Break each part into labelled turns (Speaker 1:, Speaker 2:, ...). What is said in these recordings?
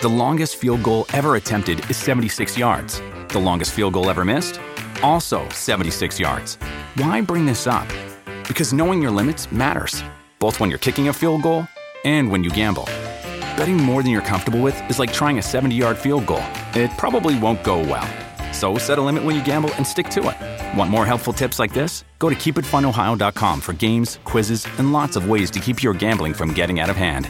Speaker 1: The longest field goal ever attempted is 76 yards. The longest field goal ever missed? Also 76 yards. Why bring this up? Because knowing your limits matters, both when you're kicking a field goal and when you gamble. Betting more than you're comfortable with is like trying a 70-yard field goal. It probably won't go well. So set a limit when you gamble and stick to it. Want more helpful tips like this? Go to keepitfunohio.com for games, quizzes, and lots of ways to keep your gambling from getting out of hand.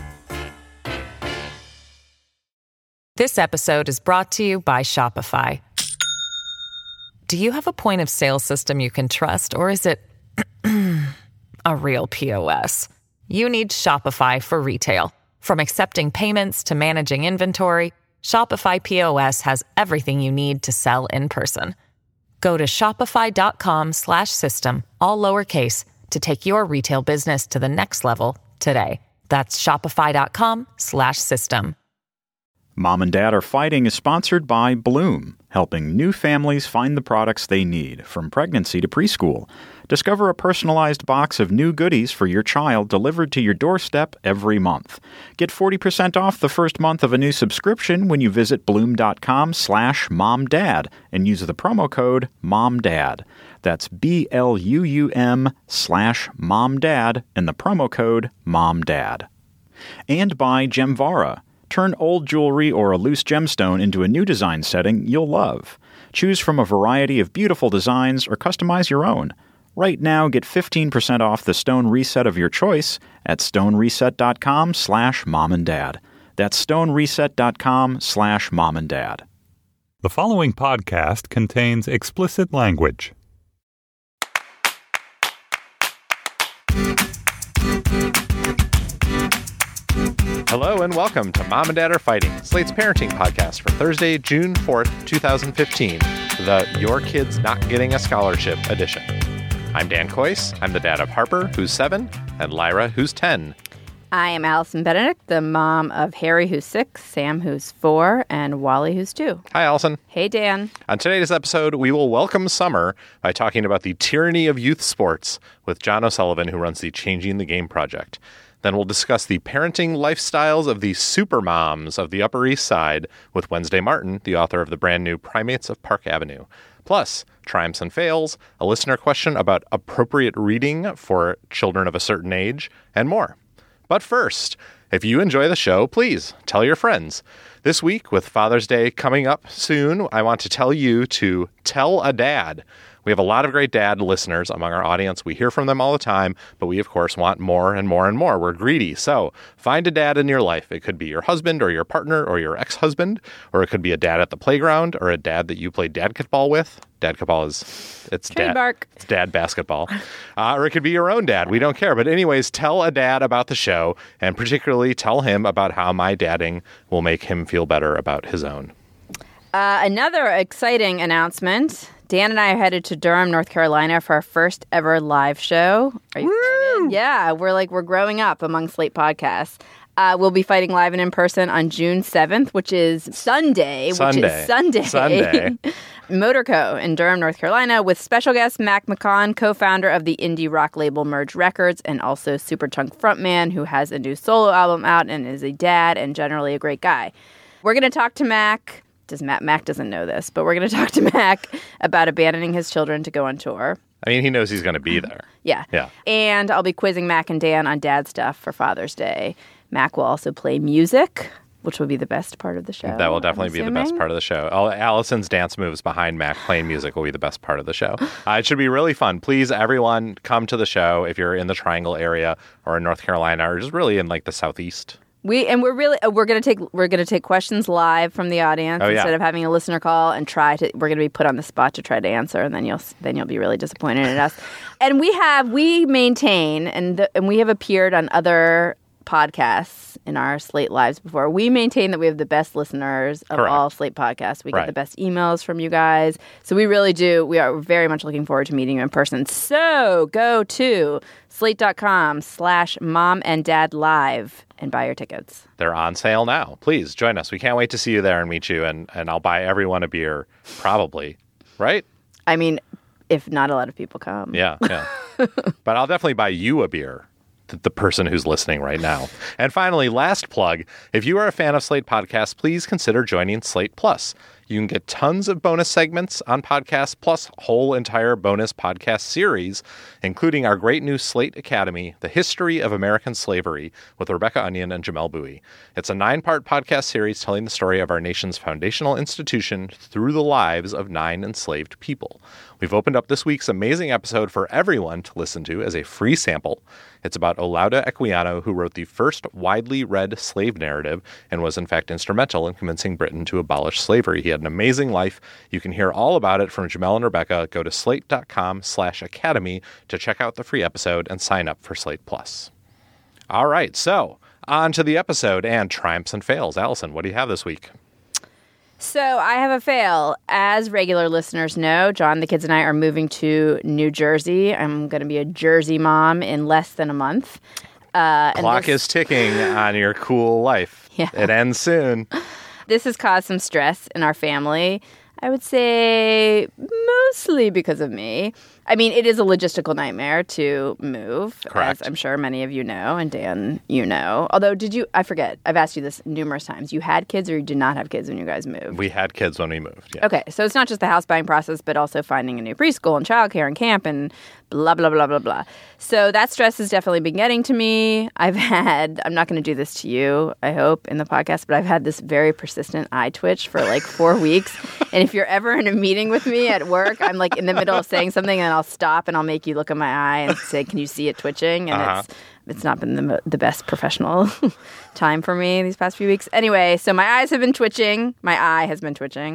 Speaker 2: This episode is brought to you by Shopify. Do you have a point of sale system you can trust, or is it a real POS? You need Shopify for retail. From accepting payments to managing inventory, Shopify POS has everything you need to sell in person. Go to shopify.com/system, all lowercase, to take your retail business to the next level today. That's shopify.com/system.
Speaker 3: Mom and Dad Are Fighting is sponsored by Bloom, helping new families find the products they need, from pregnancy to preschool. Discover a personalized box of new goodies for your child delivered to your doorstep every month. Get 40% off the first month of a new subscription when you visit bloom.com/momdad and use the promo code MOMDAD. That's BLUUM/momdad and the promo code MOMDAD. And by Gemvara. Turn old jewelry or a loose gemstone into a new design setting you'll love. Choose from a variety of beautiful designs or customize your own. Right now, get 15% off the stone reset of your choice at stonereset.com/momanddad. That's stonereset.com/momanddad.
Speaker 4: The following podcast contains explicit language.
Speaker 5: Hello and welcome to Mom and Dad Are Fighting, Slate's parenting podcast for Thursday, June 4th, 2015, the Your Kid's Not Getting a Scholarship edition. I'm Dan Coyce. I'm the dad of Harper, who's 7, and Lyra, who's 10.
Speaker 6: I am Allison Benedict, the mom of Harry, who's 6, Sam, who's 4, and Wally, who's 2.
Speaker 5: Hi, Allison.
Speaker 6: Hey, Dan.
Speaker 5: On today's episode, we will welcome summer by talking about the tyranny of youth sports with John O'Sullivan, who runs the Changing the Game project. Then we'll discuss the parenting lifestyles of the supermoms of the Upper East Side with Wednesday Martin, the author of the brand new Primates of Park Avenue. Plus, triumphs and fails, a listener question about appropriate reading for children of a certain age, and more. But first, if you enjoy the show, please tell your friends. This week, with Father's Day coming up soon, I want to tell you to tell a dad. We have a lot of great dad listeners among our audience. We hear from them all the time, but we, of course, want more and more and more. We're greedy. So find a dad in your life. It could be your husband or your partner or your ex-husband, or it could be a dad at the playground or a dad that you play dadketball with. Dadketball it's dad basketball. Or it could be your own dad. We don't care. But anyways, tell a dad about the show, and particularly tell him about how my dadding will make him feel better about his own.
Speaker 6: Another exciting announcement. Dan and I are headed to Durham, North Carolina for our first ever live show. Are you excited? Yeah, we're growing up among Slate podcasts. We'll be fighting live and in person on June 7th, which is Sunday. Motorco in Durham, North Carolina, with special guest Mac McCaughan, co-founder of the indie rock label Merge Records, and also Superchunk frontman who has a new solo album out and is a dad and generally a great guy. We're going to talk to Mac. Mac doesn't know this, but we're going to talk to Mac about abandoning his children to go on tour.
Speaker 5: I mean, he knows he's going to be there.
Speaker 6: Yeah. And I'll be quizzing Mac and Dan on dad stuff for Father's Day. Mac will also play music, which will be the best part of the show.
Speaker 5: That will definitely be the best part of the show. Allison's dance moves behind Mac playing music will be the best part of the show. It should be really fun. Please, everyone, come to the show if you're in the Triangle area or in North Carolina or just really in like the Southeast.
Speaker 6: We're gonna take questions live from the audience instead of having a listener call and we're gonna be put on the spot to try to answer, and then you'll be really disappointed in us. And we maintain and we have appeared on other podcasts in our Slate Lives before. We maintain that we have the best listeners of all Slate podcasts. We get the best emails from you guys. So we really do. We are very much looking forward to meeting you in person. So go to slate.com/momanddadlive and buy your tickets.
Speaker 5: They're on sale now. Please join us. We can't wait to see you there and meet you. And I'll buy everyone a beer, probably. Right?
Speaker 6: I mean, if not a lot of people come.
Speaker 5: Yeah. But I'll definitely buy you a beer the person who's listening right now. And finally, last plug, if you are a fan of Slate Podcasts, please consider joining Slate Plus. You can get tons of bonus segments on podcasts, plus whole entire bonus podcast series, including our great new Slate Academy, The History of American Slavery, with Rebecca Onion and Jamel Bowie. It's a 9-part podcast series telling the story of our nation's foundational institution through the lives of 9 enslaved people. We've opened up this week's amazing episode for everyone to listen to as a free sample. It's about Olaudah Equiano, who wrote the first widely read slave narrative and was in fact instrumental in convincing Britain to abolish slavery. He had an amazing life. You can hear all about it from Jamel and Rebecca. Go to slate.com/academy to check out the free episode and sign up for Slate Plus. All right, so on to the episode and triumphs and fails. Allison, what do you have this week?
Speaker 6: So I have a fail. As regular listeners know, John, the kids, and I are moving to New Jersey. I'm going to be a Jersey mom in less than a month.
Speaker 5: Clock is ticking on your cool life.
Speaker 6: Yeah.
Speaker 5: It ends soon.
Speaker 6: This has caused some stress in our family. I would say mostly because of me. I mean, it is a logistical nightmare to move,
Speaker 5: Correct.
Speaker 6: as I'm sure many of you know, and Dan, you know. Although, I forget, I've asked you this numerous times. You had kids or you did not have kids when you guys moved?
Speaker 5: We had kids when we moved, yeah.
Speaker 6: Okay, so it's not just the house buying process, but also finding a new preschool and childcare and camp and blah, blah, blah, blah, blah. So that stress has definitely been getting to me. I'm not going to do this to you, I hope, in the podcast, but I've had this very persistent eye twitch for like 4 weeks. And if you're ever in a meeting with me at work, I'm like in the middle of saying something and I'll stop and I'll make you look in my eye and say, can you see it twitching? And it's not been the best professional time for me these past few weeks. Anyway, so my eyes have been twitching. My eye has been twitching.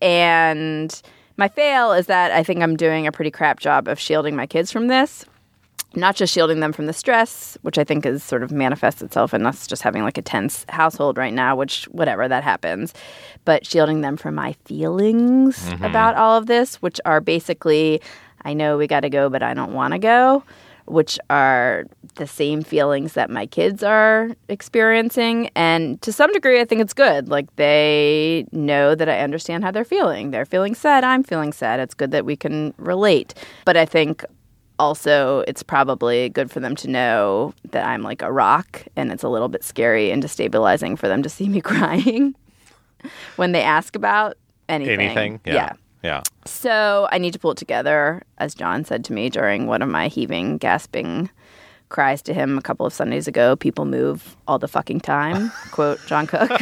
Speaker 6: And my fail is that I think I'm doing a pretty crap job of shielding my kids from this. Not just shielding them from the stress, which I think is sort of manifests itself in us just having like a tense household right now, which whatever, that happens. But shielding them from my feelings about all of this, which are basically, I know we got to go, but I don't want to go, which are the same feelings that my kids are experiencing. And to some degree, I think it's good. Like, they know that I understand how they're feeling. They're feeling sad. I'm feeling sad. It's good that we can relate. But I think also it's probably good for them to know that I'm like a rock, and it's a little bit scary and destabilizing for them to see me crying when they ask about anything.
Speaker 5: Yeah.
Speaker 6: So I need to pull it together, as John said to me during one of my heaving, gasping cries to him a couple of Sundays ago. People move all the fucking time, quote John Cook.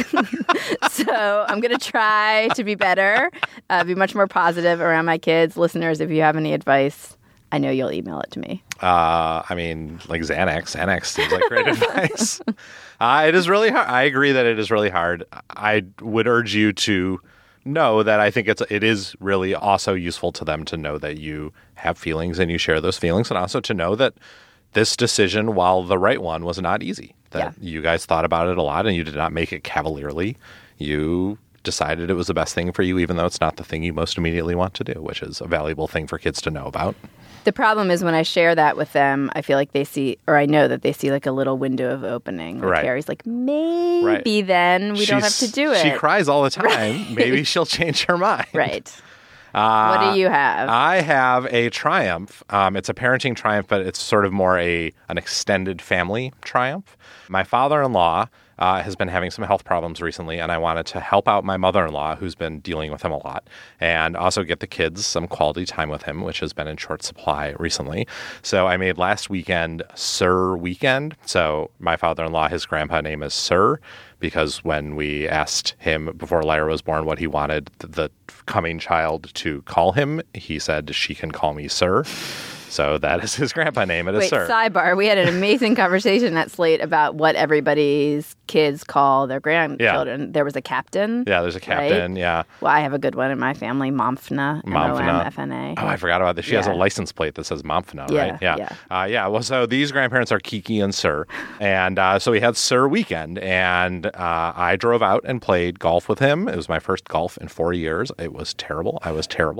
Speaker 6: So I'm going to try to be better, be much more positive around my kids. Listeners, if you have any advice, I know you'll email it to me.
Speaker 5: I mean, like Xanax. Xanax seems like great advice. It is really hard. I agree that it is really hard. I would urge you to know that I think it is really also useful to them to know that you have feelings and you share those feelings, and also to know that this decision, while the right one, was not easy. That you guys thought about it a lot and you did not make it cavalierly. You decided it was the best thing for you, even though it's not the thing you most immediately want to do, which is a valuable thing for kids to know about.
Speaker 6: The problem is when I share that with them, I feel like they see, or I know that they see like a little window of opening. Like Carrie's like, maybe then we don't have to do it.
Speaker 5: She cries all the time.
Speaker 6: Right.
Speaker 5: Maybe she'll change her mind.
Speaker 6: Right. What do you have?
Speaker 5: I have a triumph. It's a parenting triumph, but it's sort of more an extended family triumph. My father-in-law has been having some health problems recently, and I wanted to help out my mother-in-law, who's been dealing with him a lot, and also get the kids some quality time with him, which has been in short supply recently. So I made last weekend Sir Weekend. So my father-in-law, his grandpa name is Sir, because when we asked him before Lyra was born what he wanted the coming child to call him, he said, she can call me Sir. So that is his grandpa name. It is Sir.
Speaker 6: Sidebar. We had an amazing conversation at Slate about what everybody's kids call their grandchildren. Yeah. There was a captain.
Speaker 5: Yeah, there's a captain. Right? Yeah.
Speaker 6: Well, I have a good one in my family, Momfna. Momfna.
Speaker 5: Oh, I forgot about this. She has a license plate that says Momfna, right? Yeah. Well, so these grandparents are Kiki and Sir. And so we had Sir Weekend. And I drove out and played golf with him. It was my first golf in 4 years. It was terrible. I was terrible.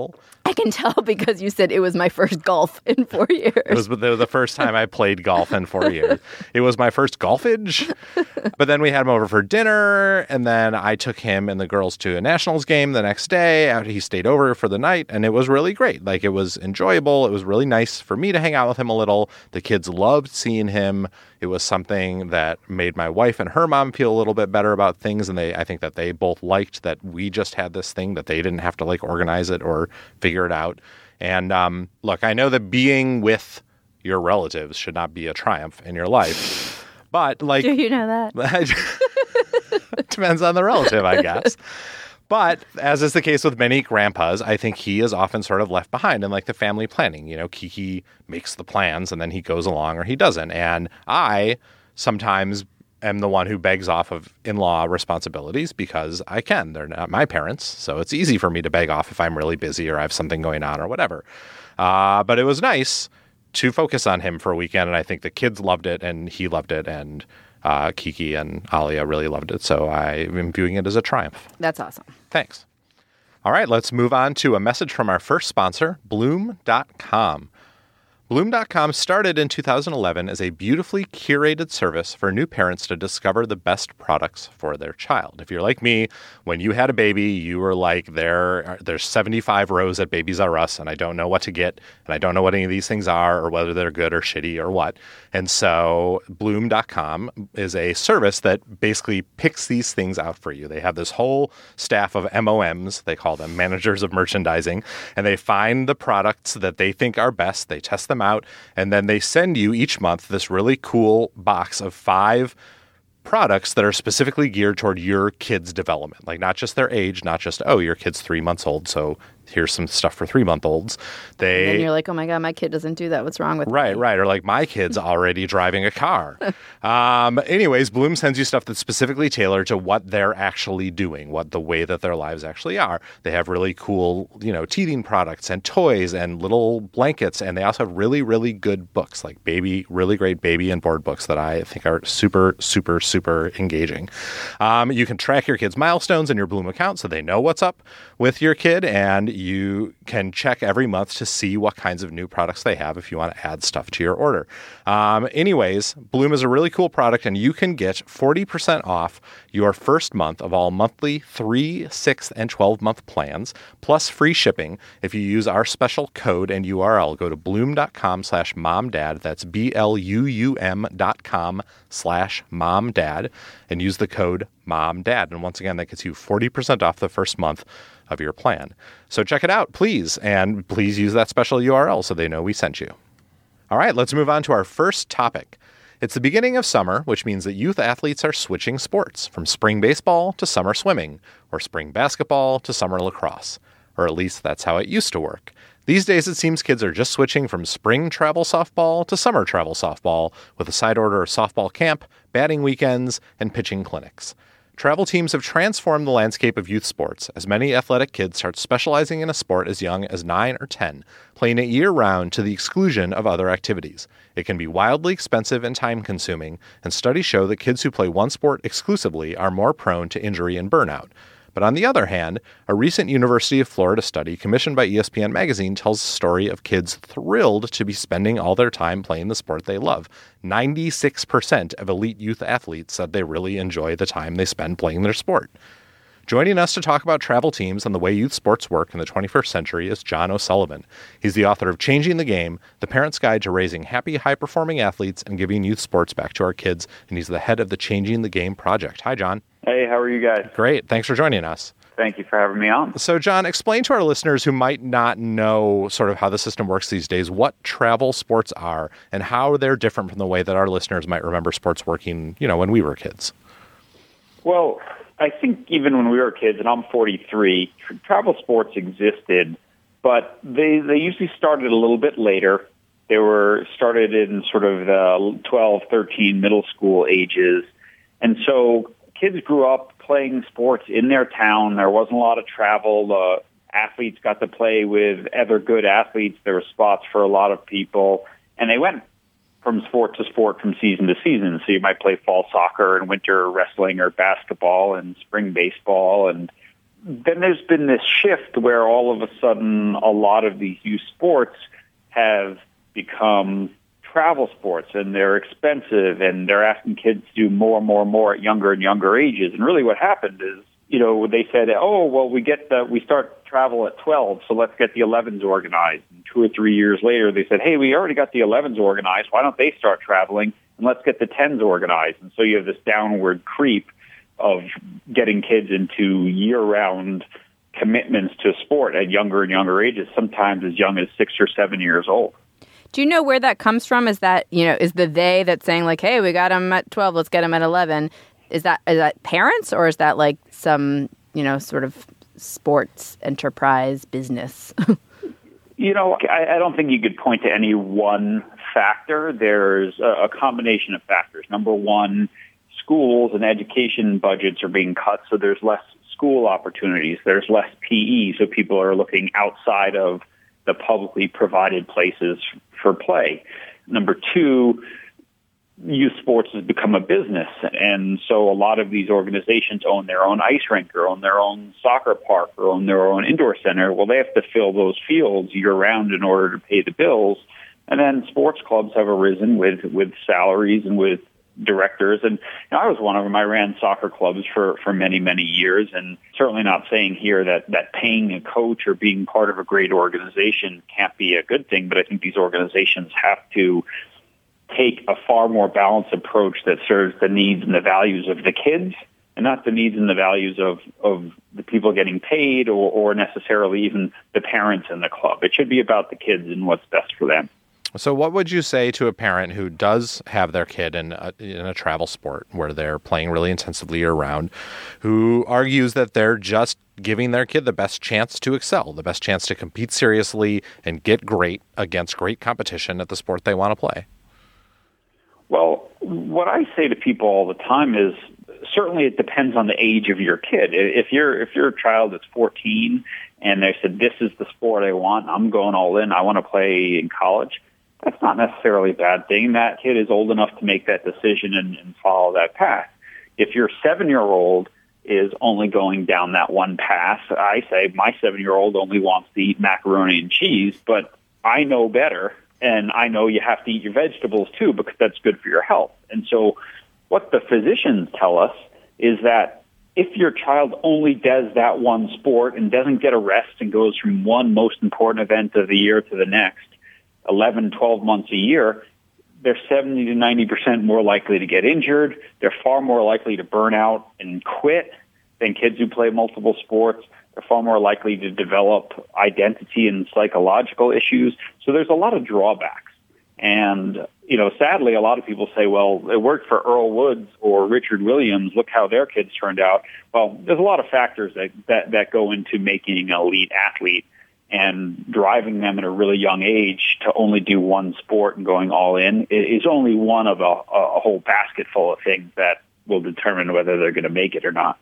Speaker 6: I can tell because you said it was my first golf in 4 years.
Speaker 5: It was the first time I played golf in 4 years. It was my first golfage. But then we had him over for dinner, and then I took him and the girls to a Nationals game the next day. After he stayed over for the night, and it was really great. Like, it was enjoyable. It was really nice for me to hang out with him a little. The kids loved seeing him. It was something that made my wife and her mom feel a little bit better about things, and I think that they both liked that we just had this thing, that they didn't have to like organize it or figure it out. And look, I know that being with your relatives should not be a triumph in your life, but like,
Speaker 6: do you know that?
Speaker 5: Depends on the relative, I guess. But as is the case with many grandpas, I think he is often sort of left behind in like the family planning. You know, Kiki makes the plans and then he goes along or he doesn't. And I sometimes am the one who begs off of in-law responsibilities because I can. They're not my parents, so it's easy for me to beg off if I'm really busy or I have something going on or whatever. But it was nice to focus on him for a weekend, and I think the kids loved it and he loved it, and Kiki and Alia really loved it, so I'm viewing it as a triumph.
Speaker 6: That's awesome.
Speaker 5: Thanks. All right, let's move on to a message from our first sponsor, Bloom.com. Bloom.com started in 2011 as a beautifully curated service for new parents to discover the best products for their child. If you're like me, when you had a baby, you were like, there's 75 rows at Babies R Us, and I don't know what to get, and I don't know what any of these things are, or whether they're good or shitty or what. And so Bloom.com is a service that basically picks these things out for you. They have this whole staff of MOMs, they call them managers of merchandising, and they find the products that they think are best, they test them out, and then they send you each month this really cool box of 5 products that are specifically geared toward your kid's development. Like, not just their age, not just, oh, your kid's 3 months old, so here's some stuff for 3-month-olds.
Speaker 6: And then you're like, oh my God, my kid doesn't do that. What's wrong with me?
Speaker 5: Right. Or like, my kid's already driving a car. Anyways, Bloom sends you stuff that's specifically tailored to what they're actually doing, what the way that their lives actually are. They have really cool, teething products and toys and little blankets. And they also have really, really good books, like really great baby and board books that I think are super, super, super engaging. You can track your kid's milestones in your Bloom account so they know what's up with your kid, and you can check every month to see what kinds of new products they have if you want to add stuff to your order. Anyways, Bloom is a really cool product, and you can get 40% off your first month of all monthly 3, 6, and 12-month plans, plus free shipping if you use our special code and URL. Go to bloom.com/momdad. That's BLUUM.com/momdad, and use the code MOMDAD. And once again, that gets you 40% off the first month of your plan. So check it out, please. And please use that special URL so they know we sent you. All right, let's move on to our first topic. It's the beginning of summer, which means that youth athletes are switching sports from spring baseball to summer swimming, or spring basketball to summer lacrosse. Or at least that's how it used to work. These days, it seems kids are just switching from spring travel softball to summer travel softball, with a side order of softball camp, batting weekends, and pitching clinics. Travel teams have transformed the landscape of youth sports, as many athletic kids start specializing in a sport as young as 9 or 10, playing it year-round to the exclusion of other activities. It can be wildly expensive and time-consuming, and studies show that kids who play one sport exclusively are more prone to injury and burnout. But on the other hand, a recent University of Florida study commissioned by ESPN Magazine tells the story of kids thrilled to be spending all their time playing the sport they love. 96% of elite youth athletes said they really enjoy the time they spend playing their sport. Joining us to talk about travel teams and the way youth sports work in the 21st century is John O'Sullivan. He's the author of Changing the Game, The Parent's Guide to Raising Happy, High-Performing Athletes and Giving Youth Sports Back to Our Kids, and he's the head of the Changing the Game project. Hi, John.
Speaker 7: Hey, how are you guys?
Speaker 5: Great. Thanks for joining us.
Speaker 7: Thank you for having me on.
Speaker 5: So, John, explain to our listeners who might not know sort of how the system works these days what travel sports are and how they're different from the way that our listeners might remember sports working, when we were kids.
Speaker 7: Well, I think even when we were kids, and I'm 43, travel sports existed, but they usually started a little bit later. They were started in sort of the 12, 13 middle school ages. And so kids grew up playing sports in their town. There wasn't a lot of travel. The athletes got to play with other good athletes. There were spots for a lot of people. And they went from sport to sport, from season to season. So you might play fall soccer and winter wrestling or basketball and spring baseball and then there's been this shift where all of a sudden a lot of these youth sports have become travel sports, and they're expensive, and they're asking kids to do more and more and more at younger and younger ages. And really what happened is, they said, oh, well, we start travel at 12, so let's get the 11s organized. And 2 or 3 years later, they said, hey, we already got the 11s organized. Why don't they start traveling, and let's get the 10s organized? And so you have this downward creep of getting kids into year-round commitments to sport at younger and younger ages, sometimes as young as 6 or 7 years old.
Speaker 6: Do you know where that comes from? Is that, is the they that's saying like, hey, we got them at 12, let's get them at 11. Is that parents, or is that like some, sort of sports enterprise business?
Speaker 7: I don't think you could point to any one factor. There's a combination of factors. Number one, schools and education budgets are being cut, so there's less school opportunities. There's less PE, so people are looking outside of the publicly provided places for play. Number two, youth sports has become a business, and so a lot of these organizations own their own ice rink, or own their own soccer park, or own their own indoor center. Well, they have to fill those fields year-round in order to pay the bills. And then sports clubs have arisen with salaries and with directors. And I was one of them. I ran soccer clubs for many, many years, and certainly not saying here that paying a coach or being part of a great organization can't be a good thing, but I think these organizations have to take a far more balanced approach that serves the needs and the values of the kids, and not the needs and the values of the people getting paid or necessarily even the parents in the club. It should be about the kids and what's best for them.
Speaker 5: So what would you say to a parent who does have their kid in a travel sport where they're playing really intensively year-round, who argues that they're just giving their kid the best chance to excel, the best chance to compete seriously and get great against great competition at the sport they want to play?
Speaker 7: Well, what I say to people all the time is certainly it depends on the age of your kid. If you're a child that's 14 and they said, this is the sport I want, I'm going all in, I want to play in college, that's not necessarily a bad thing. That kid is old enough to make that decision and follow that path. If your 7-year-old is only going down that one path, I say my 7-year-old only wants to eat macaroni and cheese, but I know better. And I know you have to eat your vegetables too, because that's good for your health. And so what the physicians tell us is that if your child only does that one sport and doesn't get a rest and goes from one most important event of the year to the next, 11, 12 months a year, they're 70 to 90% more likely to get injured. They're far more likely to burn out and quit than kids who play multiple sports. They're far more likely to develop identity and psychological issues. So there's a lot of drawbacks. And, sadly, a lot of people say, well, it worked for Earl Woods or Richard Williams. Look how their kids turned out. Well, there's a lot of factors that go into making an elite athlete, and driving them at a really young age to only do one sport and going all in is only one of a whole basket full of things that will determine whether they're going to make it or not.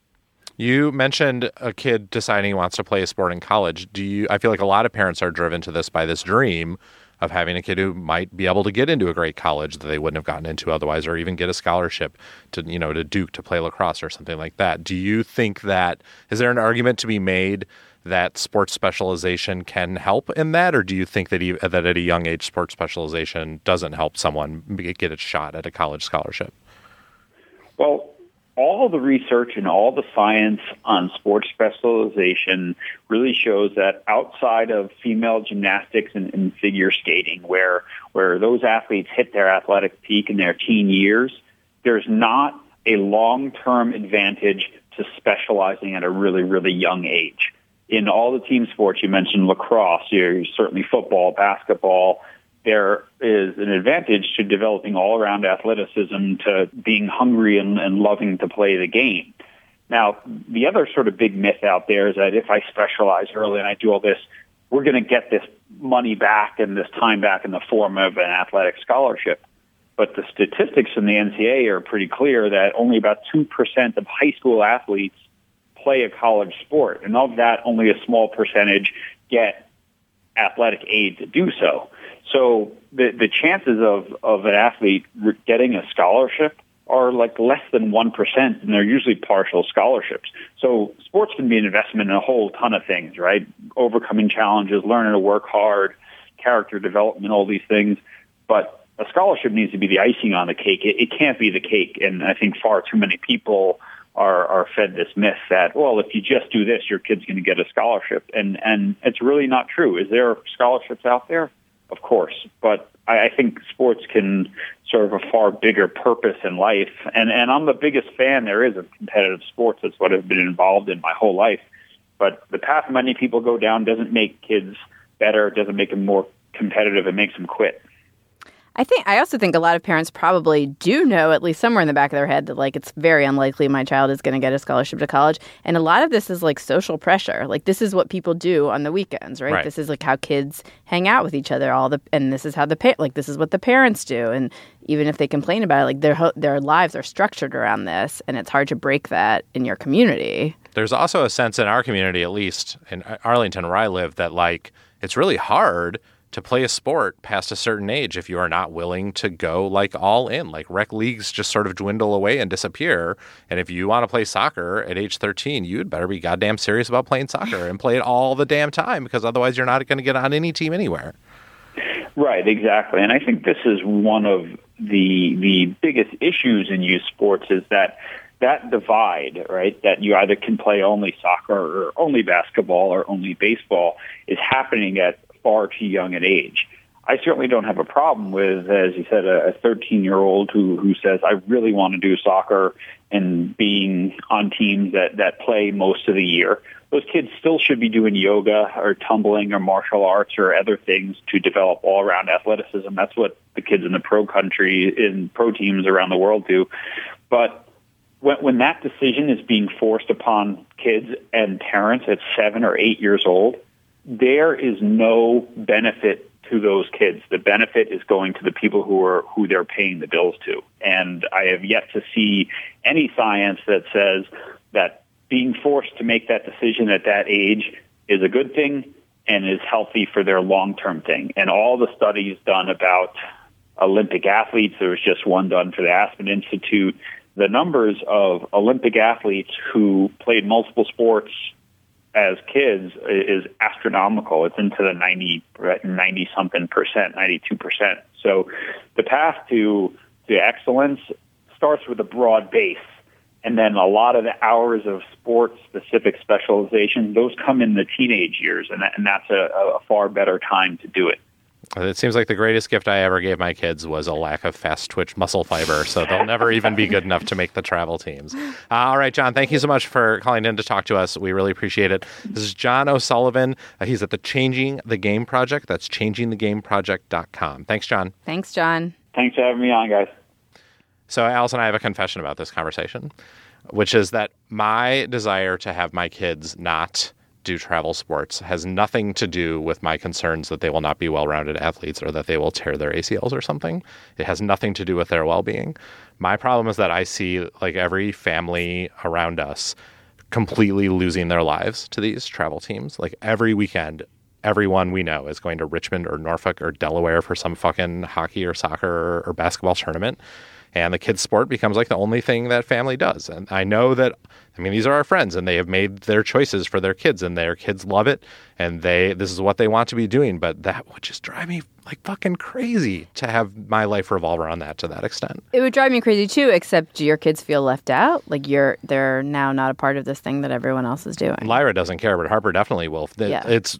Speaker 5: You mentioned a kid deciding he wants to play a sport in college. I feel like a lot of parents are driven to this by this dream of having a kid who might be able to get into a great college that they wouldn't have gotten into otherwise, or even get a scholarship to Duke to play lacrosse or something like that. Do you think is there an argument to be made that sports specialization can help in that, or do you think that that at a young age sports specialization doesn't help someone get a shot at a college scholarship?
Speaker 7: Well, all the research and all the science on sports specialization really shows that outside of female gymnastics and figure skating, where those athletes hit their athletic peak in their teen years, there's not a long-term advantage to specializing at a really, really young age. In all the team sports, you mentioned lacrosse, certainly football, basketball, there is an advantage to developing all-around athleticism, to being hungry and loving to play the game. Now, the other sort of big myth out there is that if I specialize early and I do all this, we're going to get this money back and this time back in the form of an athletic scholarship. But the statistics from the NCAA are pretty clear that only about 2% of high school athletes play a college sport. And of that, only a small percentage get athletic aid to do so. So the chances of an athlete getting a scholarship are like less than 1%, and they're usually partial scholarships. So sports can be an investment in a whole ton of things, right? Overcoming challenges, learning to work hard, character development, all these things. But a scholarship needs to be the icing on the cake. It can't be the cake. And I think far too many people are fed this myth that, well, if you just do this, your kid's going to get a scholarship. And it's really not true. Is there scholarships out there? Of course. But I think sports can serve a far bigger purpose in life. And I'm the biggest fan there is of competitive sports. That's what I've been involved in my whole life. But the path many people go down doesn't make kids better. It doesn't make them more competitive. It makes them quit.
Speaker 6: I also think a lot of parents probably do know, at least somewhere in the back of their head, that like it's very unlikely my child is going to get a scholarship to college. And a lot of this is like social pressure. Like this is what people do on the weekends, right? This is like how kids hang out with each other. And this is how this is what the parents do. And even if they complain about it, like their lives are structured around this, and it's hard to break that in your community.
Speaker 5: There's also a sense in our community, at least in Arlington where I live, that like it's really hard to play a sport past a certain age if you are not willing to go like all in. Like rec leagues just sort of dwindle away and disappear. And if you want to play soccer at age 13, you'd better be goddamn serious about playing soccer and play it all the damn time, because otherwise you're not going to get on any team anywhere.
Speaker 7: Right, exactly. And I think this is one of the biggest issues in youth sports is that divide, right, that you either can play only soccer or only basketball or only baseball is happening at far too young an age. I certainly don't have a problem with, as you said, a 13-year-old who says, I really want to do soccer and being on teams that play most of the year. Those kids still should be doing yoga or tumbling or martial arts or other things to develop all-around athleticism. That's what the kids in the pro teams around the world do. But when that decision is being forced upon kids and parents at 7 or 8 years old, there is no benefit to those kids. The benefit is going to the people who they're paying the bills to. And I have yet to see any science that says that being forced to make that decision at that age is a good thing and is healthy for their long-term thing. And all the studies done about Olympic athletes, there was just one done for the Aspen Institute, the numbers of Olympic athletes who played multiple sports as kids is astronomical. It's into the 90-something percent, 92%. So the path to excellence starts with a broad base. And then a lot of the hours of sports-specific specialization, those come in the teenage years, and that's a far better time to do it.
Speaker 5: It seems like the greatest gift I ever gave my kids was a lack of fast-twitch muscle fiber, so they'll never even be good enough to make the travel teams. All right, John, thank you so much for calling in to talk to us. We really appreciate it. This is John O'Sullivan. He's at the Changing the Game Project. That's changingthegameproject.com. Thanks, John.
Speaker 6: Thanks, John.
Speaker 7: Thanks for having me on, guys.
Speaker 5: So, Alice and I have a confession about this conversation, which is that my desire to have my kids not do travel sports has nothing to do with my concerns that they will not be well-rounded athletes or that they will tear their ACLs or something. It has nothing to do with their well-being. My problem is that I see like every family around us completely losing their lives to these travel teams. Like every weekend, everyone we know is going to Richmond or Norfolk or Delaware for some fucking hockey or soccer or basketball tournament. And the kids' sport becomes like the only thing that family does. And I know that, I mean, these are our friends and they have made their choices for their kids and their kids love it. And this is what they want to be doing. But that would just drive me like fucking crazy to have my life revolve around that to that extent.
Speaker 6: It would drive me crazy too, except do your kids feel left out? Like they're now not a part of this thing that everyone else is doing.
Speaker 5: Lyra doesn't care, but Harper definitely will. It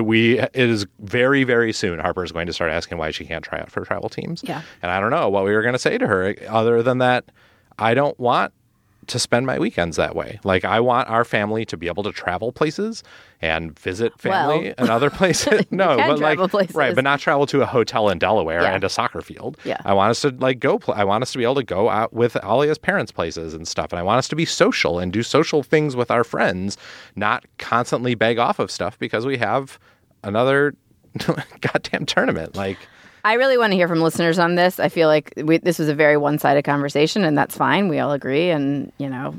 Speaker 5: is very, very soon. Harper is going to start asking why she can't try out for travel teams.
Speaker 6: Yeah.
Speaker 5: And I don't know what we were going to say to her other than that I don't want to spend my weekends that way. Like I want our family to be able to travel places and visit family and other places. No, but like places. Right, but not travel to a hotel in Delaware and a soccer field.
Speaker 6: Yeah.
Speaker 5: I want us to like go. I want us to be able to go out with Alia's parents' places and stuff, and I want us to be social and do social things with our friends, not constantly beg off of stuff because we have another goddamn tournament. Like.
Speaker 6: I really want to hear from listeners on this. I feel like this was a very one-sided conversation, and that's fine. We all agree, and,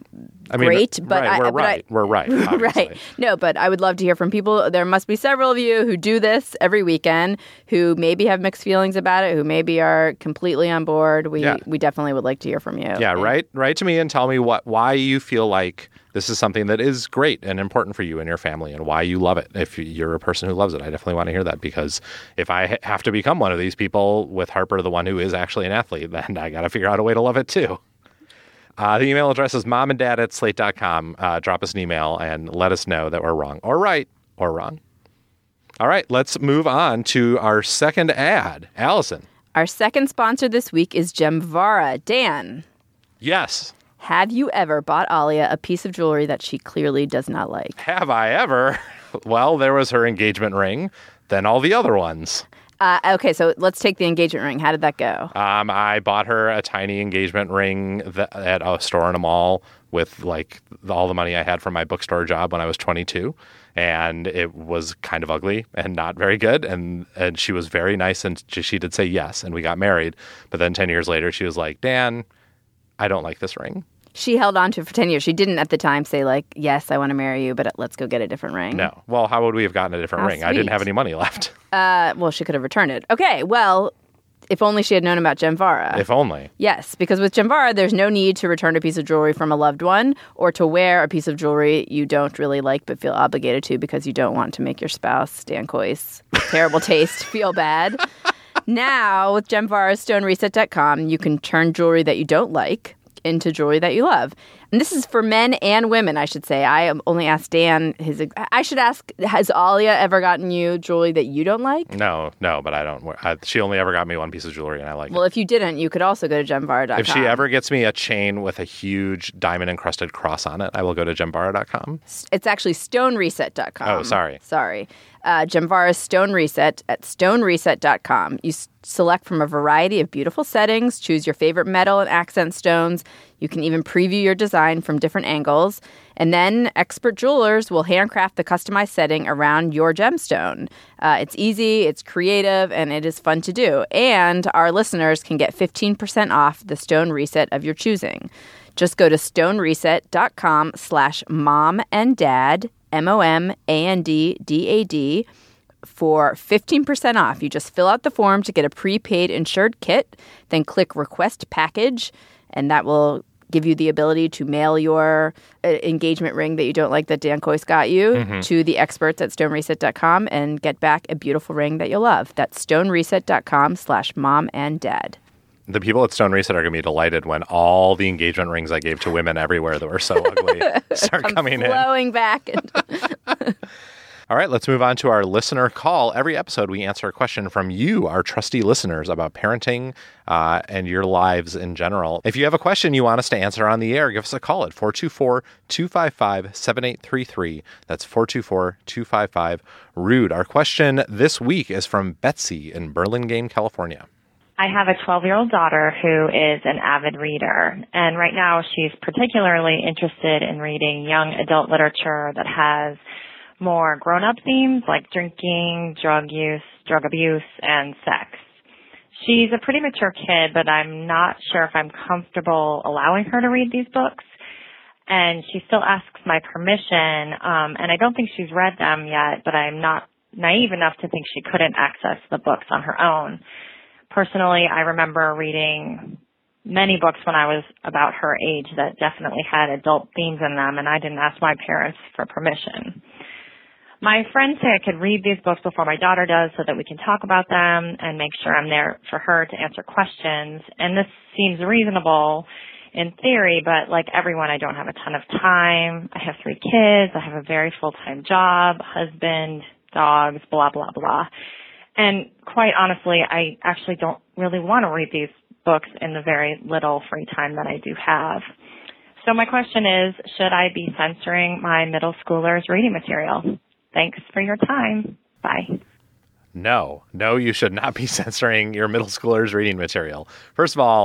Speaker 6: great. But
Speaker 5: we're right. We're right. Obviously.
Speaker 6: Right. No, but I would love to hear from people. There must be several of you who do this every weekend, who maybe have mixed feelings about it, who maybe are completely on board. We definitely would like to hear from you.
Speaker 5: Yeah, write to me and tell me why you feel like this is something that is great and important for you and your family and why you love it. If you're a person who loves it, I definitely want to hear that, because if I have to become one of these people with Harper, the one who is actually an athlete, then I got to figure out a way to love it too. The email address is momanddad@slate.com. Drop us an email and let us know that we're wrong or right or wrong. All right, let's move on to our second ad. Allison.
Speaker 6: Our second sponsor this week is Gemvara. Dan.
Speaker 5: Yes.
Speaker 6: Have you ever bought Alia a piece of jewelry that she clearly does not like?
Speaker 5: Have I ever? Well, there was her engagement ring, then all the other ones.
Speaker 6: Okay, so let's take the engagement ring. How did that go?
Speaker 5: I bought her a tiny engagement ring at a store in a mall with all the money I had from my bookstore job when I was 22. And it was kind of ugly and not very good. And she was very nice, and she did say yes, and we got married. But then 10 years later, she was like, Dan, I don't like this ring.
Speaker 6: She held on to it for 10 years. She didn't at the time say, yes, I want to marry you, but let's go get a different ring.
Speaker 5: No. Well, how would we have gotten a different ring? Sweet. I didn't have any money left.
Speaker 6: Well, she could have returned it. Okay, well, if only she had known about Gemvara.
Speaker 5: If only.
Speaker 6: Yes, because with Gemvara, there's no need to return a piece of jewelry from a loved one or to wear a piece of jewelry you don't really like but feel obligated to because you don't want to make your spouse, Dan Coyce, terrible taste, feel bad. Now, with Gemvara's StoneReset.com, you can turn jewelry that you don't like into jewelry that you love. And this is for men and women, I should say. I only asked Dan I should ask, has Alia ever gotten you jewelry that you don't like?
Speaker 5: No, but I don't. She only ever got me one piece of jewelry, and I like it.
Speaker 6: Well, if you didn't, you could also go to Gemvara.com.
Speaker 5: If she ever gets me a chain with a huge diamond-encrusted cross on it, I will go to Gemvara.com.
Speaker 6: It's actually StoneReset.com.
Speaker 5: Oh, sorry.
Speaker 6: Gemvara's Stone Reset at StoneReset.com. You select from a variety of beautiful settings, choose your favorite metal and accent stones. You can even preview your design from different angles. And then expert jewelers will handcraft the customized setting around your gemstone. It's easy, it's creative, and it is fun to do. And our listeners can get 15% off the Stone Reset of your choosing. Just go to stonereset.com/momanddad, MOMANDDAD, for 15% off. You just fill out the form to get a prepaid insured kit, then click Request Package, and that will give you the ability to mail your engagement ring that you don't like that Dan Coyce got you to the experts at stonereset.com and get back a beautiful ring that you'll love. That's stonereset.com/momanddad.
Speaker 5: The people at Stone Reset are going to be delighted when all the engagement rings I gave to women everywhere that were so ugly start coming in.
Speaker 6: Flowing back.
Speaker 5: All right, let's move on to our listener call. Every episode, we answer a question from you, our trusty listeners, about parenting and your lives in general. If you have a question you want us to answer on the air, give us a call at 424-255-7833. That's 424-255-RUDE. Our question this week is from Betsy in Burlingame, California.
Speaker 8: I have a 12-year-old daughter who is an avid reader, and right now she's particularly interested in reading young adult literature that has more grown-up themes like drinking, drug use, drug abuse, and sex. She's a pretty mature kid, but I'm not sure if I'm comfortable allowing her to read these books. And she still asks my permission, and I don't think she's read them yet, but I'm not naive enough to think she couldn't access the books on her own. Personally, I remember reading many books when I was about her age that definitely had adult themes in them, and I didn't ask my parents for permission. My friends say I could read these books before my daughter does so that we can talk about them and make sure I'm there for her to answer questions. And this seems reasonable in theory, but like everyone, I don't have a ton of time. I have 3 kids. I have a very full-time job, husband, dogs, blah, blah, blah. And quite honestly, I actually don't really want to read these books in the very little free time that I do have. So my question is, should I be censoring my middle schoolers' reading material? Thanks for your time. Bye.
Speaker 5: No, you should not be censoring your middle schoolers' reading material. First of all,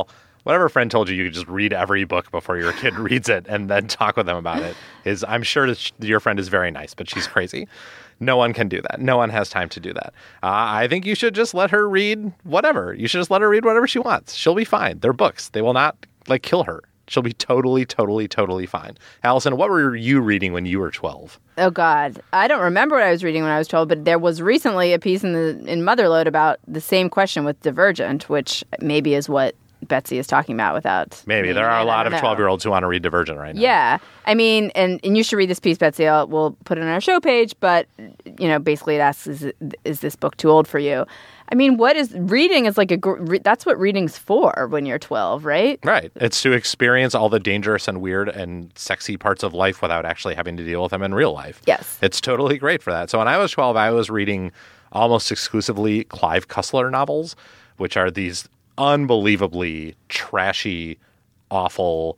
Speaker 5: whatever friend told you could just read every book before your kid reads it and then talk with them about it is, I'm sure that your friend is very nice, but she's crazy. No one can do that. No one has time to do that. I think you should just let her read whatever. You should just let her read whatever she wants. She'll be fine. They're books. They will not kill her. She'll be totally, totally, totally fine. Allison, what were you reading when you were 12?
Speaker 6: Oh, God. I don't remember what I was reading when I was 12, but there was recently a piece in Motherlode about the same question with Divergent, which maybe is what Betsy is talking about without...
Speaker 5: Maybe. There are a lot of 12-year-olds who want to read Divergent right now.
Speaker 6: Yeah. I mean, and you should read this piece, Betsy. We'll put it on our show page, but, basically it asks, is this book too old for you? I mean, reading is that's what reading's for when you're 12, right?
Speaker 5: Right. It's to experience all the dangerous and weird and sexy parts of life without actually having to deal with them in real life.
Speaker 6: Yes.
Speaker 5: It's totally great for that. So when I was 12, I was reading almost exclusively Clive Cussler novels, which are these unbelievably trashy, awful,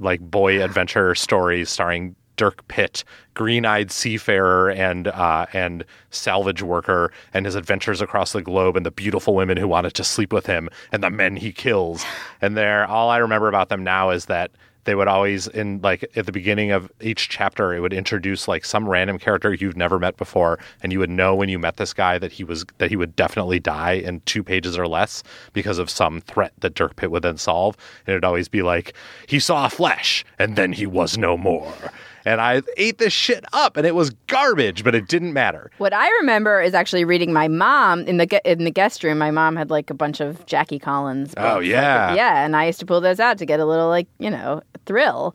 Speaker 5: boy adventure stories starring Dirk Pitt, green-eyed seafarer and salvage worker, and his adventures across the globe, and the beautiful women who wanted to sleep with him, and the men he kills. And all I remember about them now is that they would always, at the beginning of each chapter, it would introduce some random character you've never met before, and you would know when you met this guy that he would definitely die in 2 pages or less because of some threat that Dirk Pitt would then solve. And it'd always be he saw flesh, and then he was no more. And I ate this shit up, and it was garbage, but it didn't matter.
Speaker 6: What I remember is actually reading my mom in the guest room. My mom had a bunch of Jackie Collins books.
Speaker 5: Oh, yeah.
Speaker 6: Yeah, and I used to pull those out to get a little, thrill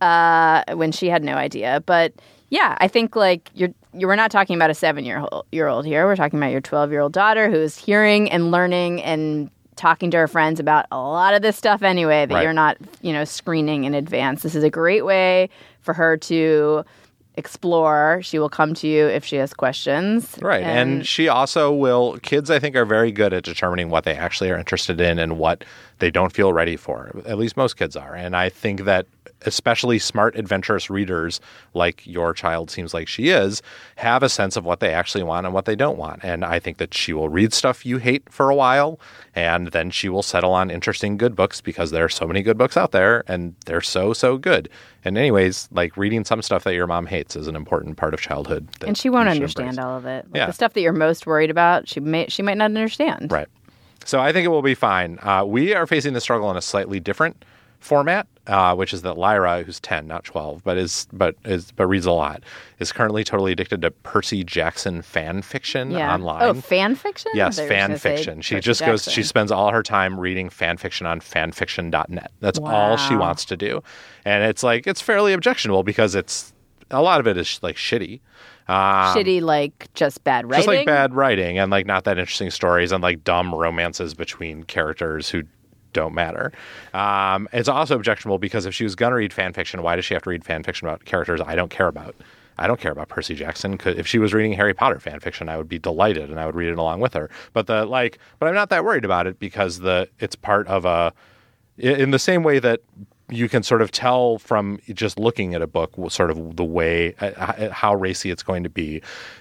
Speaker 6: when she had no idea. But, yeah, I think, we're not talking about a 7-year-old here. We're talking about your 12-year-old daughter who is hearing and learning and talking to her friends about a lot of this stuff anyway that You're not, screening in advance. This is a great way for her to explore. She will come to you if she has questions.
Speaker 5: Right. And she also will... Kids, I think, are very good at determining what they actually are interested in and what they don't feel ready for. At least most kids are. And I think that especially smart, adventurous readers, like your child seems like she is, have a sense of what they actually want and what they don't want. And I think that she will read stuff you hate for a while, and then she will settle on interesting, good books because there are so many good books out there, and they're so, so good. And anyways, reading some stuff that your mom hates is an important part of childhood.
Speaker 6: And she won't understand all of it. The stuff that you're most worried about, she might not understand.
Speaker 5: Right. So I think it will be fine. We are facing the struggle in a slightly different format, which is that Lyra, who's 10, not 12, but reads a lot, is currently totally addicted to Percy Jackson fan fiction online.
Speaker 6: Oh, fan fiction?
Speaker 5: Yes, fan fiction. She just she spends all her time reading fan fiction on fanfiction.net. That's all she wants to do. And it's fairly objectionable because a lot of it is shitty.
Speaker 6: Shitty, just bad writing?
Speaker 5: Just bad writing and not that interesting stories and dumb romances between characters who don't matter. It's also objectionable because if she was going to read fan fiction, why does she have to read fan fiction about characters I don't care about? I don't care about Percy Jackson. If she was reading Harry Potter fan fiction, I would be delighted and I would read it along with her. But I'm not that worried about it because it's part of in the same way that you can sort of tell from just looking at a book sort of the way, how racy it's going to be.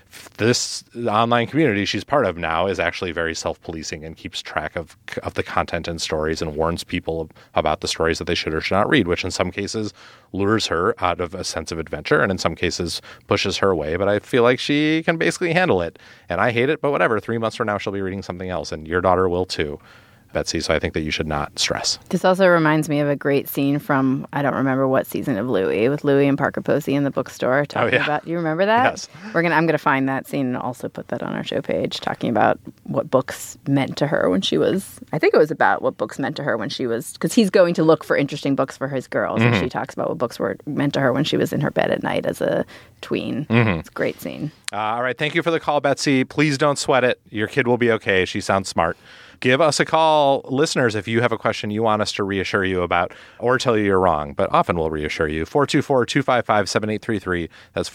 Speaker 5: This online community she's part of now is actually very self-policing and keeps track of the content and stories and warns people about the stories that they should or should not read, which in some cases lures her out of a sense of adventure and in some cases pushes her away. But I feel like she can basically handle it. And I hate it, but whatever. 3 months from now, she'll be reading something else, and your daughter will too, Betsy, so I think that you should not stress.
Speaker 6: This also reminds me of a great scene from, I don't remember what season of Louie, with Louie and Parker Posey in the bookstore talking about, you remember that?
Speaker 5: Yes.
Speaker 6: I'm going to find that scene and also put that on our show page, talking about what books meant to her when she was, I think it was about what books meant to her when she was, because he's going to look for interesting books for his girls, and she talks about what books were meant to her when she was in her bed at night as a tween. It's a great scene.
Speaker 5: All right. Thank you for the call, Betsy. Please don't sweat it. Your kid will be okay. She sounds smart. Give us a call, listeners, if you have a question you want us to reassure you about or tell you you're wrong, but often we'll reassure you. 424-255-7833. That's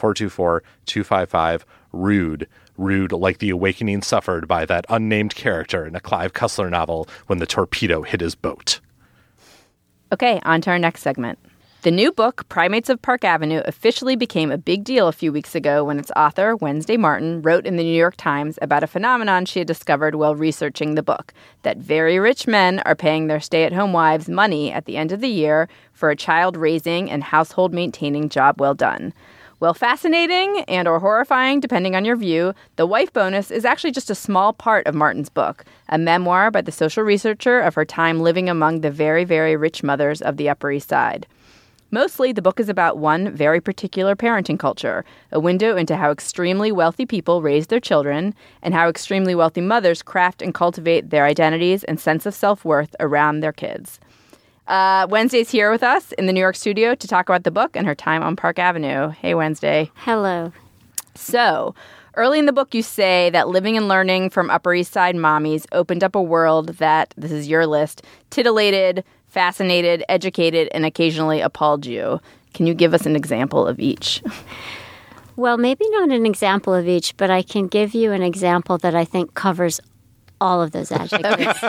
Speaker 5: 424-255-RUDE. Rude, like the awakening suffered by that unnamed character in a Clive Cussler novel when the torpedo hit his boat.
Speaker 6: Okay, on to our next segment. The new book, Primates of Park Avenue, officially became a big deal a few weeks ago when its author, Wednesday Martin, wrote in the New York Times about a phenomenon she had discovered while researching the book, that very rich men are paying their stay-at-home wives money at the end of the year for a child-raising and household-maintaining job well done. Well, fascinating and or horrifying, depending on your view, the wife bonus is actually just a small part of Martin's book, a memoir by the social researcher of her time living among the very, very rich mothers of the Upper East Side. Mostly, the book is about one very particular parenting culture, a window into how extremely wealthy people raise their children and how extremely wealthy mothers craft and cultivate their identities and sense of self-worth around their kids. Wednesday's here with us in the New York studio to talk about the book and her time on Park Avenue. Hey, Wednesday.
Speaker 9: Hello.
Speaker 6: So, early in the book, you say that living and learning from Upper East Side mommies opened up a world that, this is your list, titillated, fascinated, educated, and occasionally appalled you. Can you give us an example of each?
Speaker 9: Well, maybe not an example of each, but I can give you an example that I think covers all of those adjectives.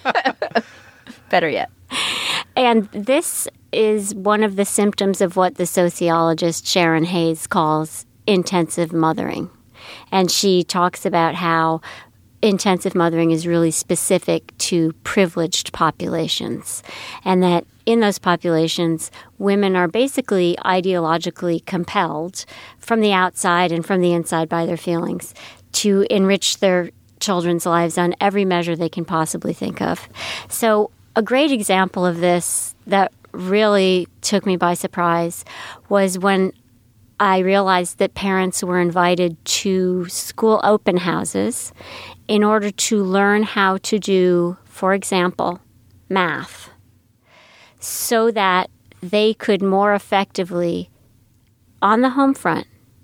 Speaker 6: Better yet.
Speaker 9: And this is one of the symptoms of what the sociologist Sharon Hayes calls intensive mothering. And she talks about how intensive mothering is really specific to privileged populations, and that in those populations, women are basically ideologically compelled from the outside and from the inside by their feelings to enrich their children's lives on every measure they can possibly think of. So a great example of this that really took me by surprise was when I realized that parents were invited to school open houses in order to learn how to do, for example, math, so that they could more effectively, on the home front,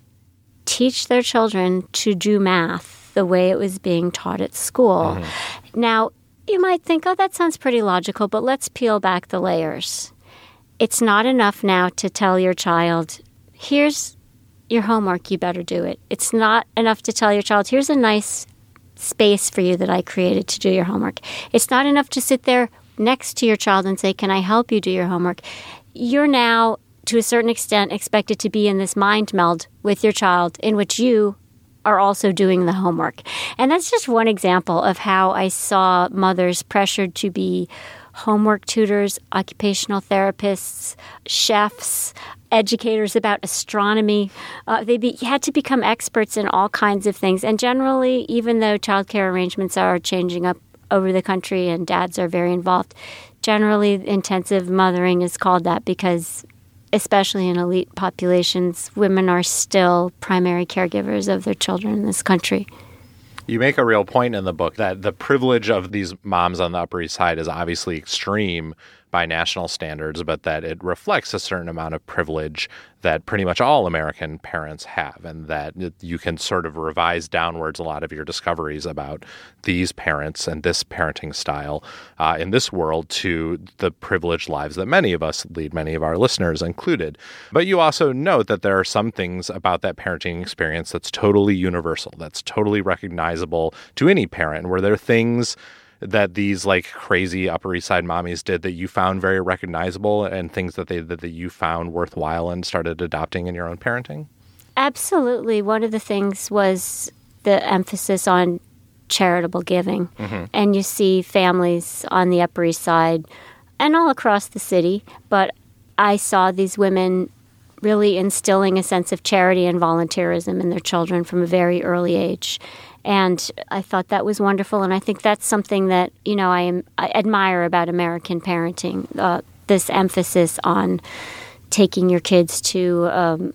Speaker 9: teach their children to do math the way it was being taught at school. Mm-hmm. Now, you might think, oh, that sounds pretty logical, but let's peel back the layers. It's not enough now to tell your child, here's your homework, you better do it. It's not enough to tell your child, here's a nice space for you that I created to do your homework. It's not enough to sit there next to your child and say, can I help you do your homework? You're now, to a certain extent, expected to be in this mind meld with your child in which you are also doing the homework. And that's just one example of how I saw mothers pressured to be homework tutors, occupational therapists, chefs, educators about astronomy. They had to become experts in all kinds of things. And generally, even though childcare arrangements are changing up over the country and dads are very involved, generally intensive mothering is called that because, especially in elite populations, women are still primary caregivers of their children in this country.
Speaker 5: You make a real point in the book that the privilege of these moms on the Upper East Side is obviously extreme by national standards, but that it reflects a certain amount of privilege that pretty much all American parents have, and that you can sort of revise downwards a lot of your discoveries about these parents and this parenting style in this world to the privileged lives that many of us lead, many of our listeners included. But you also note that there are some things about that parenting experience that's totally universal, that's totally recognizable to any parent. Were there things that these like crazy Upper East Side mommies did that you found very recognizable, and things that they did that you found worthwhile and started adopting in your own parenting?
Speaker 9: Absolutely. One of the things was the emphasis on charitable giving. Mm-hmm. And you see families on the Upper East Side and all across the city, but I saw these women really instilling a sense of charity and volunteerism in their children from a very early age. And I thought that was wonderful, and I think that's something that, you know, I admire about American parenting, this emphasis on taking your kids to,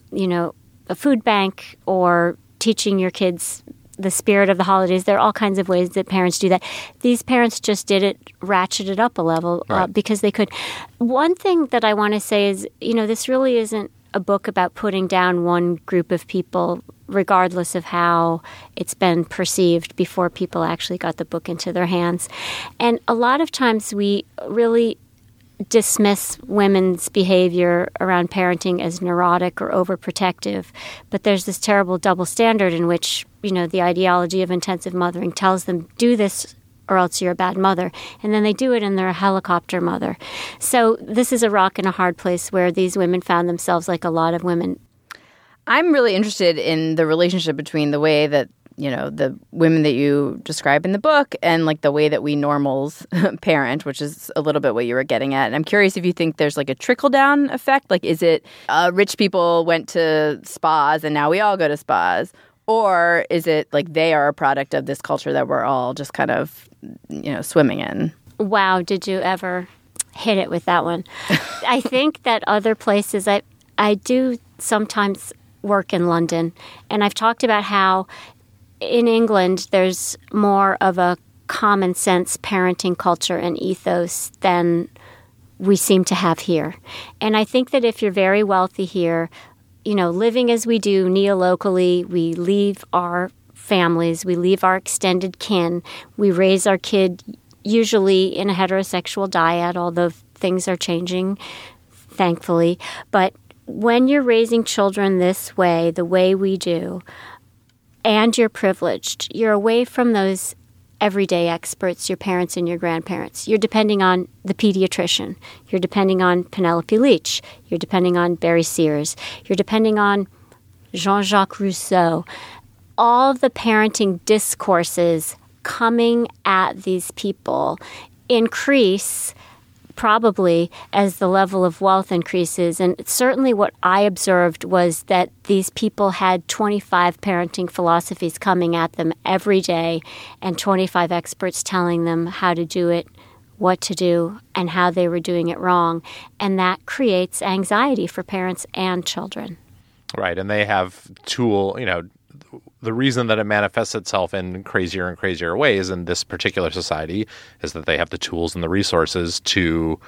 Speaker 9: a food bank or teaching your kids the spirit of the holidays. There are all kinds of ways that parents do that. These parents just did it, ratcheted up a level because they could. One thing that I want to say is, you know, this really isn't a book about putting down one group of people, regardless of how it's been perceived before people actually got the book into their hands. And a lot of times we really dismiss women's behavior around parenting as neurotic or overprotective. But there's this terrible double standard in which, you know, the ideology of intensive mothering tells them, do this or else you're a bad mother. And then they do it and they're a helicopter mother. So this is a rock and a hard place where these women found themselves, like a lot of women.
Speaker 6: I'm really interested in the relationship between the way that, you know, the women that you describe in the book and like the way that we normals parent, which is a little bit what you were getting at. And I'm curious if you think there's like a trickle-down effect. Like, is it rich people went to spas and now we all go to spas? Or is it like they are a product of this culture that we're all just kind of, you know, swimming in?
Speaker 9: Wow, did you ever hit it with that one? I think that other places, I do sometimes work in London, and I've talked about how in England there's more of a common sense parenting culture and ethos than we seem to have here. And I think that if you're very wealthy here, you know, living as we do neo-locally, we leave our families, we leave our extended kin, we raise our kid usually in a heterosexual dyad, although things are changing, thankfully. But when you're raising children this way, the way we do, and you're privileged, you're away from those everyday experts, your parents and your grandparents. You're depending on the pediatrician. You're depending on Penelope Leach. You're depending on Barry Sears. You're depending on Jean-Jacques Rousseau. All the parenting discourses coming at these people increase probably as the level of wealth increases. And certainly what I observed was that these people had 25 parenting philosophies coming at them every day and 25 experts telling them how to do it, what to do, and how they were doing it wrong. And that creates anxiety for parents and children.
Speaker 5: Right. And they have the reason that it manifests itself in crazier and crazier ways in this particular society is that they have the tools and the resources to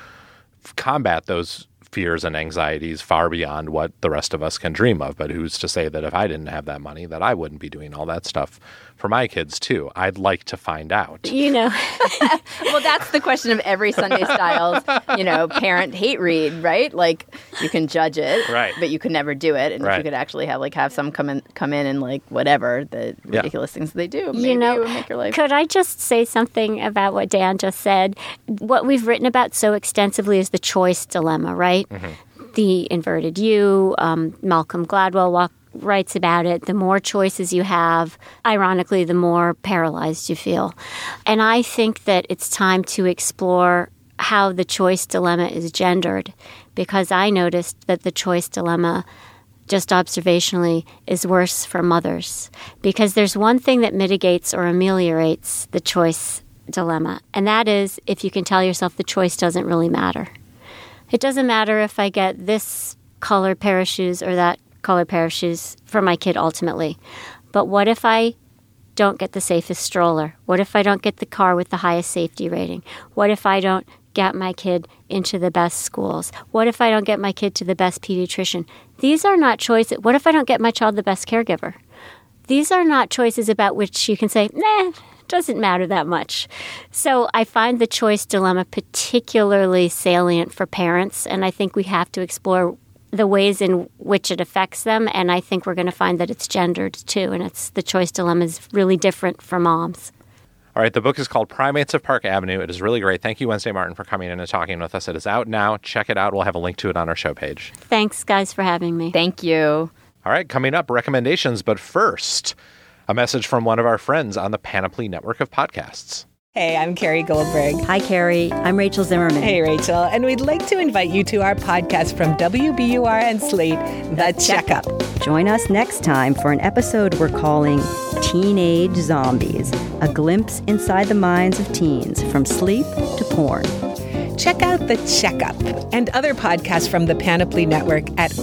Speaker 5: combat those fears and anxieties far beyond what the rest of us can dream of. But who's to say that if I didn't have that money, that I wouldn't be doing all that stuff for my kids too? I'd like to find out.
Speaker 9: You know.
Speaker 6: Well, that's the question of every Sunday Styles, parent hate read, right? Like, you can judge it,
Speaker 5: right,
Speaker 6: but you could never do it. And
Speaker 5: right.
Speaker 6: if you could actually have some come in and like whatever the ridiculous things they do, maybe it would make your life.
Speaker 9: Could I just say something about what Dan just said? What we've written about so extensively is the choice dilemma, right? Mm-hmm. The inverted U, Malcolm Gladwell writes about it. The more choices you have, ironically, the more paralyzed you feel. And I think that it's time to explore how the choice dilemma is gendered, because I noticed that the choice dilemma, just observationally, is worse for mothers. Because there's one thing that mitigates or ameliorates the choice dilemma, and that is if you can tell yourself the choice doesn't really matter. It doesn't matter if I get this color pair of shoes or that color pair of shoes for my kid ultimately. But what if I don't get the safest stroller? What if I don't get the car with the highest safety rating? What if I don't get my kid into the best schools? What if I don't get my kid to the best pediatrician? These are not choices. What if I don't get my child the best caregiver? These are not choices about which you can say, doesn't matter that much. So I find the choice dilemma particularly salient for parents, and I think we have to explore the ways in which it affects them, and I think we're going to find that it's gendered too, and the choice dilemma is really different for moms.
Speaker 5: All right, the book is called Primates of Park Avenue. It is really great. Thank you, Wednesday Martin, for coming in and talking with us. It is out now. Check it out. We'll have a link to it on our show page.
Speaker 9: Thanks, guys, for having me.
Speaker 6: Thank you.
Speaker 5: All right, coming up, recommendations, but first, a message from one of our friends on the Panoply network of podcasts.
Speaker 10: Hey, I'm Carrie Goldberg.
Speaker 11: Hi, Carrie. I'm Rachel Zimmerman.
Speaker 10: Hey, Rachel. And we'd like to invite you to our podcast from WBUR and Slate, The Checkup.
Speaker 11: Join us next time for an episode we're calling Teenage Zombies, a glimpse inside the minds of teens from sleep to porn.
Speaker 10: Check out The Checkup and other podcasts from the Panoply Network at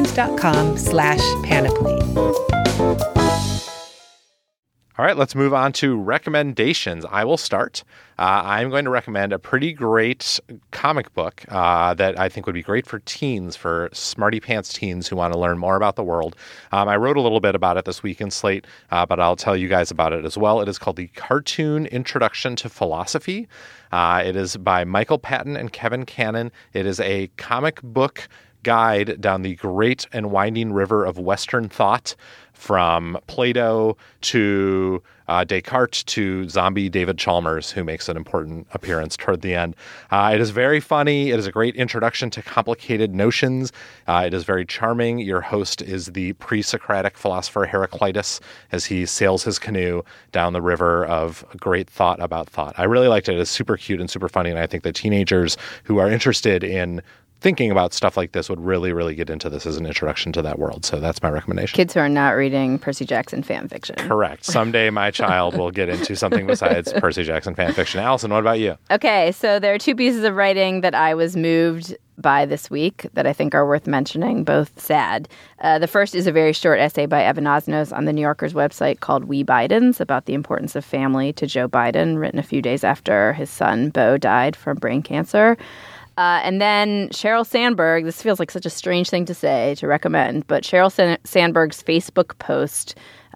Speaker 10: itunes.com/Panoply.
Speaker 5: All right, let's move on to recommendations. I will start. I'm going to recommend a pretty great comic book that I think would be great for teens, for smarty pants teens who want to learn more about the world. I wrote a little bit about it this week in Slate, but I'll tell you guys about it as well. It is called The Cartoon Introduction to Philosophy. It is by Michael Patton and Kevin Cannon. It is a comic book guide down the great and winding river of Western thought, from Plato to Descartes to zombie David Chalmers, who makes an important appearance toward the end. It is very funny. It is a great introduction to complicated notions. It is very charming. Your host is the pre-Socratic philosopher Heraclitus as he sails his canoe down the river of great thought about thought. I really liked it. It is super cute and super funny, and I think that teenagers who are interested in thinking about stuff like this would really, really get into this as an introduction to that world. So that's my recommendation.
Speaker 6: Kids who are not reading Percy Jackson fan fiction.
Speaker 5: Correct. Someday my child will get into something besides Percy Jackson fan fiction. Allison, what about you?
Speaker 6: Okay, so there are two pieces of writing that I was moved by this week that I think are worth mentioning, both sad. The first is a very short essay by Evan Osnos on the New Yorker's website called We Bidens about the importance of family to Joe Biden, written a few days after his son, Beau, died from brain cancer. And then Sheryl Sandberg, this feels like such a strange thing to say, to recommend, but Sheryl Sandberg's Facebook post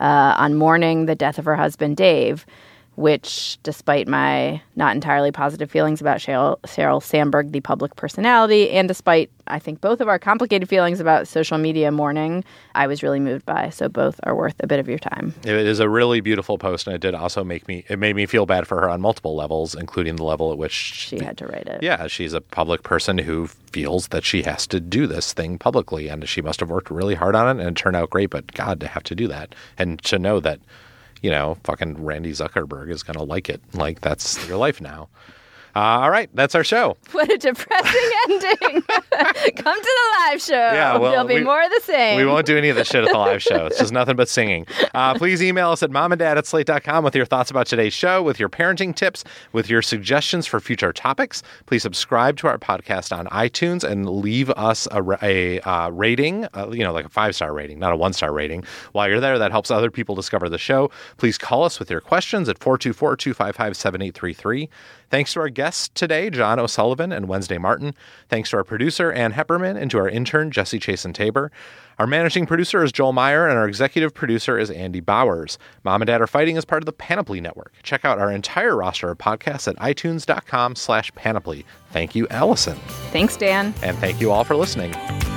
Speaker 6: on mourning the death of her husband, Dave, which, despite my not entirely positive feelings about Sheryl Sandberg, the public personality, and despite, I think, both of our complicated feelings about social media mourning, I was really moved by. So both are worth a bit of your time.
Speaker 5: It is a really beautiful post, and it did also made me feel bad for her on multiple levels, including the level at which
Speaker 6: she had to write it.
Speaker 5: Yeah, she's a public person who feels that she has to do this thing publicly, and she must have worked really hard on it, and it turned out great, but God, to have to do that, and to know that, you know, fucking Randy Zuckerberg is going to like it. Like, that's your life now. All right, that's our show.
Speaker 6: What a depressing ending. Come to the live show. Yeah, well, there'll be more of the same.
Speaker 5: We won't do any of this shit at the live show. It's just nothing but singing. Please email us at momanddad@slate.com with your thoughts about today's show, with your parenting tips, with your suggestions for future topics. Please subscribe to our podcast on iTunes and leave us a rating, like a 5-star rating, not a 1-star rating. While you're there, that helps other people discover the show. Please call us with your questions at 424-255-7833. Thanks to our guests today, John O'Sullivan and Wednesday Martin. Thanks to our producer, Ann Hepperman, and to our intern, Jesse Chasen-Tabor. Our managing producer is Joel Meyer, and our executive producer is Andy Bowers. Mom and Dad Are Fighting is part of the Panoply Network. Check out our entire roster of podcasts at itunes.com/panoply. Thank you, Allison.
Speaker 6: Thanks, Dan.
Speaker 5: And thank you all for listening.